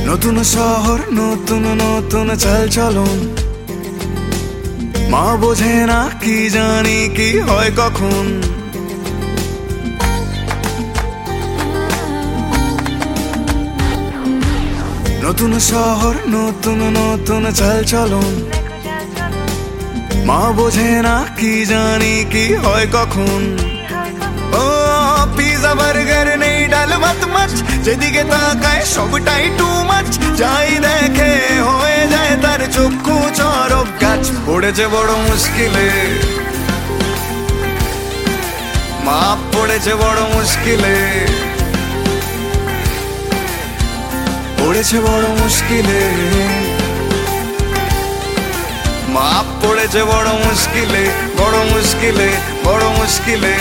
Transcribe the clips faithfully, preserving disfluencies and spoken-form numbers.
নতুন শহর, নতুন নতুন চাল চলন, মা বোঝে না কি জানি কি হয় কখন। নতুন শহর, নতুন নতুন চাল চলন, মা বোঝে না কি জানি কি হয় কখন। ও পিজা বার্গার নেই ডাল ভাত মাছ, যেদিকে তাকায় সবটাই টু মাছ। যাই দেখে হয়ে যায় তার চক্ষু চরক গাছ। পড়েছে বড় মুশকিলে, মাপ পড়েছে বড় মুশকিলে, পড়েছে বড় মুশকিলে, মাপ পড়েছে বড় মুশকিলে, বড় মুশকিলে, বড় মুশকিলে।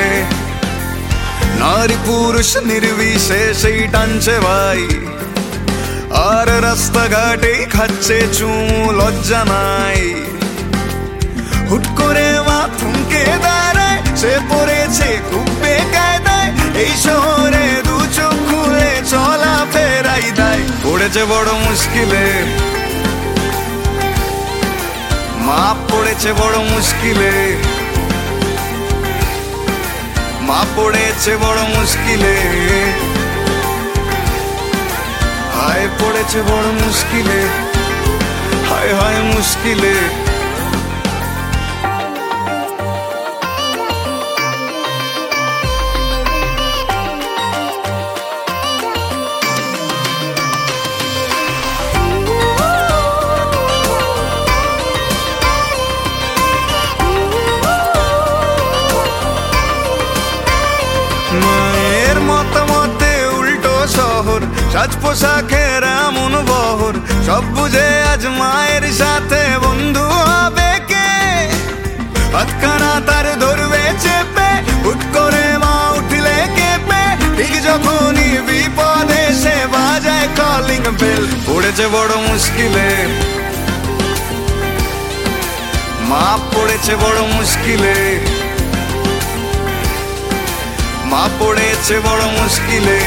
নারী পুরুষ নির্বিশেষেই টানছে ভাই, আর রাস্তাঘাটেই খাচ্ছে চুমু, লজ্জা নাই। হুট করে মা থমকে দাঁড়ায়, সে পড়েছে খুব বেকায়দায়। এই শহরে দু চোখ খুলে চলা ফেরাই দেয়। পড়েছে বড় মুশকিলে, মাপ পড়েছে বড় মুশকিলে, মা পড়েছে বড় মুশকিলে, হায় পড়েছে বড় মুশকিলে, হায় হায় মুশকিলে। মায়ের মতামতে উল্টো শহর, সাজ পোশাকের এমন বহর। সব বুঝে আজ মায়ের সাথে বন্ধু হবে কে? হাতখানা তার ধরবে চেপে, হুট করে মা উঠলে কেঁপে। ঠিক যখনই বিপদে সে বাজায় কলিং বেল। পড়েছে বড় মুশকিলে, মা পড়েছে বড় মুশকিলে, মা পড়েছে বড় মুশকিলে,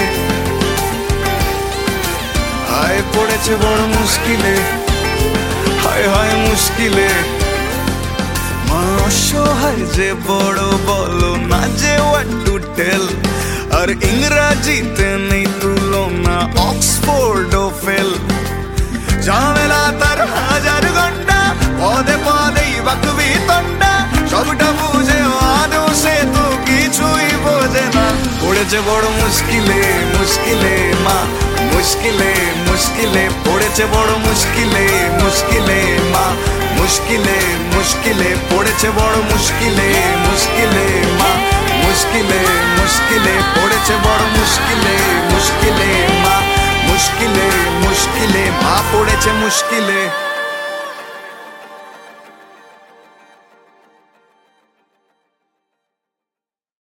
হায় পড়েছে বড় মুশকিলে, হায় হায় মুশকিলে। মা অসহায় যে বড় বলো না যে what to tell। আর ইংরাজিতে নেই তুলনা, অক্সফোর্ড ও ফেল। ঝামেলা তার হাজার ঘন্টা, পদে পদেই বাকবি তন্ডা। সবটা বুঝে আদৌ সে তো কিছুই বোঝে না। পড়েছে বড় মুশকিলে, মুশকিলে মা, মুশকিলে মুশকিলে। পড়েছে বড় মুশকিলে, মুশকিলে মা, মুশকিলে মুশকিলে। পড়েছে বড় মুশকিলে, মুশকিলে মা, মুশকিলে মুশকিলে। পড়েছে বড় মুশকিলে, মুশকিলে মা, মুশকিলে মুশকিলে। মা পড়েছে মুশকিলে।